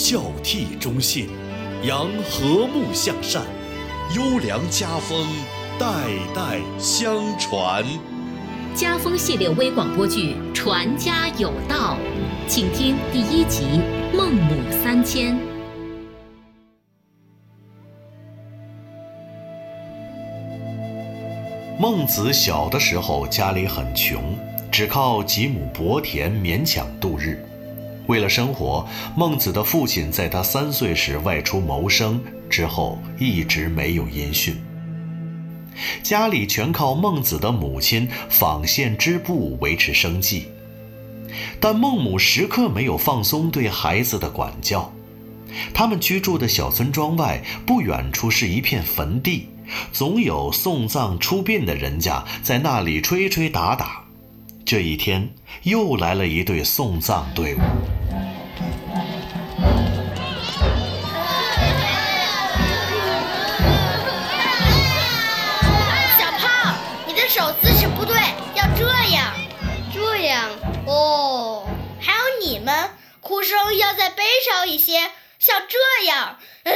孝悌忠信，扬和睦向善，优良家风代代相传。 家风系列微广播剧《传家有道》，请听第1集《孟母三迁》。 孟子小的时候家里很穷，只靠几亩薄田勉强度日。为了生活，孟子的父亲在他3岁时外出谋生，之后一直没有音讯。家里全靠孟子的母亲纺线织布维持生计，但孟母时刻没有放松对孩子的管教。他们居住的小村庄外不远处是一片坟地，总有送葬出殡的人家在那里吹吹打打。这一天又来了一队送葬队伍。 小胖，你的手姿势不对，要这样哦。还有你们，哭声要再悲伤一些，像这样。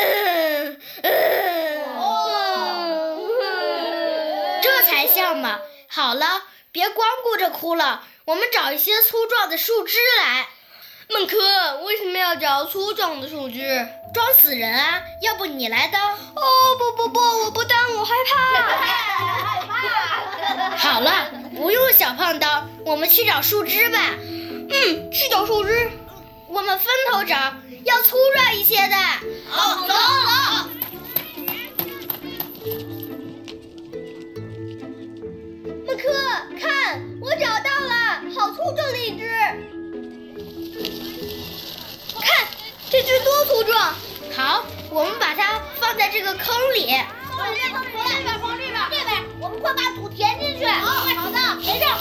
这才像嘛。好了，别光顾着哭了，我们找一些粗壮的树枝来。 孟轲，为什么要找粗壮的树枝？ 装死人啊，要不你来当？ 哦，不，我不当，我害怕。好了，不用小胖当，我们去找树枝吧。 去找树枝。 我们分头找，要粗壮一些的。 好，走。 孟轲，看，我找到了，好粗壮的一只。 看，这只多粗壮。 好，我们把它放在这个坑里。 往这边， 我们快把土填进去。好的，填上。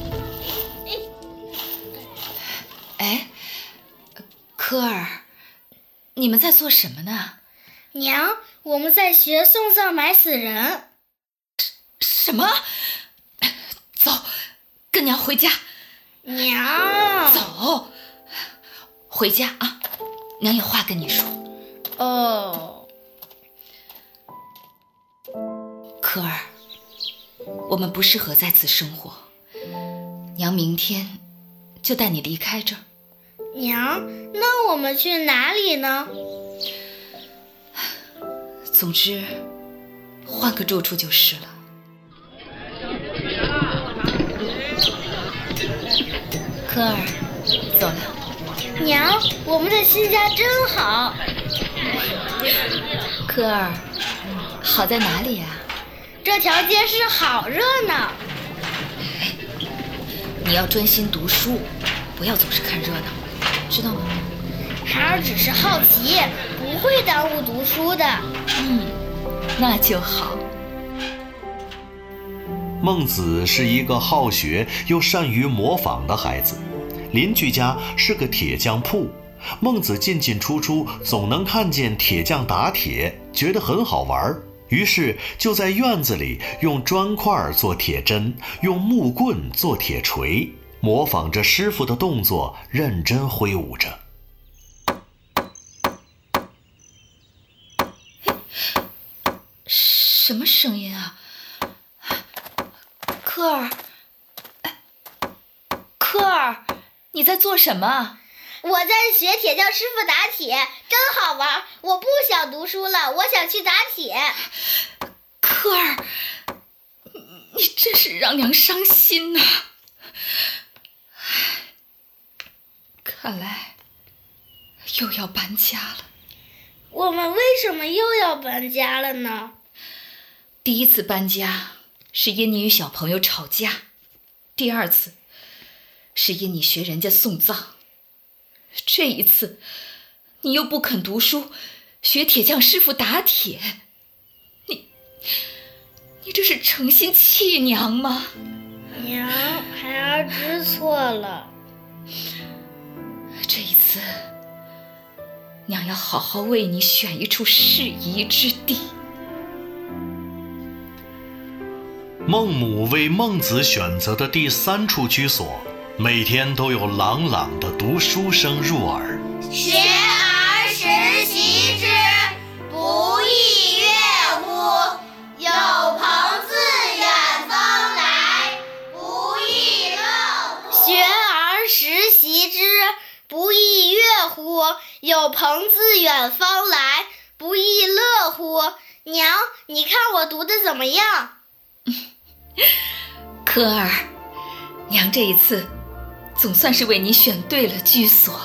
科儿，你们在做什么呢？ 娘，我们在学送葬埋死人。 什么？走，跟娘回家。 娘， 走，回家啊！娘有话跟你说。 哦， 科儿，我们不适合在此生活，娘明天就带你离开这儿。 娘，那我们去哪里呢？ 总之，换个住处就是了。科儿，走了。 娘，我们的新家真好。 科儿，好在哪里啊？ 这条街是好热闹。 你要专心读书，不要总是看热闹，知道吗？ 孩儿只是好奇，不会耽误读书的。 那就好。 孟子是一个好学又善于模仿的孩子，邻居家是个铁匠铺，孟子进进出出总能看见铁匠打铁，觉得很好玩，于是就在院子里用砖块做铁针，用木棍做铁锤，模仿着师傅的动作认真挥舞着。 什么声音啊？科儿，科儿，你在做什么？ 我在学铁匠师傅打铁，真好玩。我不想读书了，我想去打铁。 科儿，你真是让娘伤心呐！看来又要搬家了。 我们为什么又要搬家了呢？ 第一次搬家是因你与小朋友吵架，第二次是因你学人家送葬，这一次你又不肯读书，学铁匠师傅打铁，你这是诚心气娘吗？ 娘，孩儿知错了。 这一次娘要好好为你选一处适宜之地。 孟母为孟子选择的第3处居所，每天都有朗朗的读书声入耳。 学而时有朋自远方来，不亦乐乎？娘，你看我读得怎么样？ 科儿，娘这一次总算是为你选对了居所。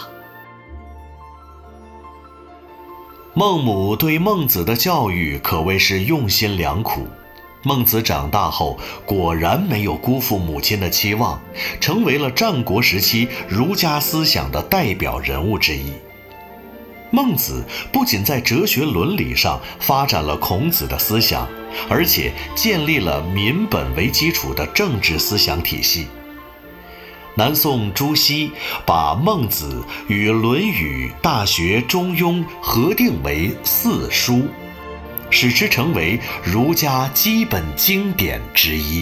孟母对孟子的教育可谓是用心良苦。孟子长大后果然没有辜负母亲的期望，成为了战国时期儒家思想的代表人物之一。孟子不仅在哲学伦理上发展了孔子的思想，而且建立了民本为基础的政治思想体系。南宋朱熹把孟子与《论语》《大学》《中庸》合订为四书，使之成为儒家基本经典之一。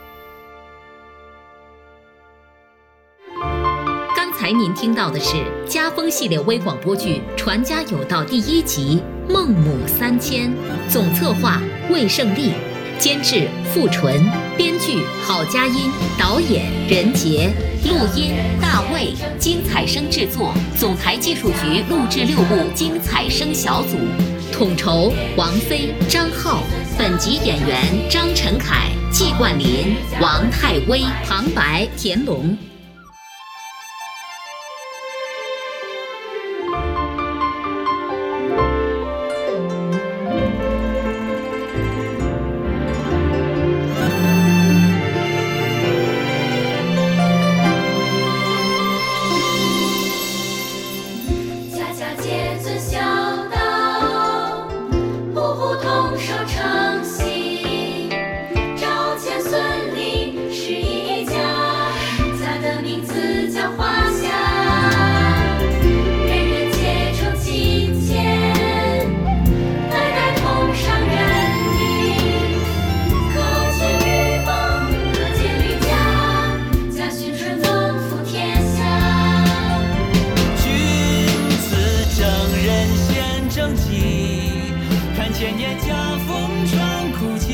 刚才您听到的是家风系列微广播剧《传家有道》第1集《孟母三迁》，总策划魏胜利，监制付纯，编剧郝佳音，导演任杰，录音大卫，精彩声制作，总台技术局录制6部精彩声小组，统筹王菲、张浩。本集演员张晨凯、季冠霖、王泰威、旁白田龙。 看千年家风传苦情。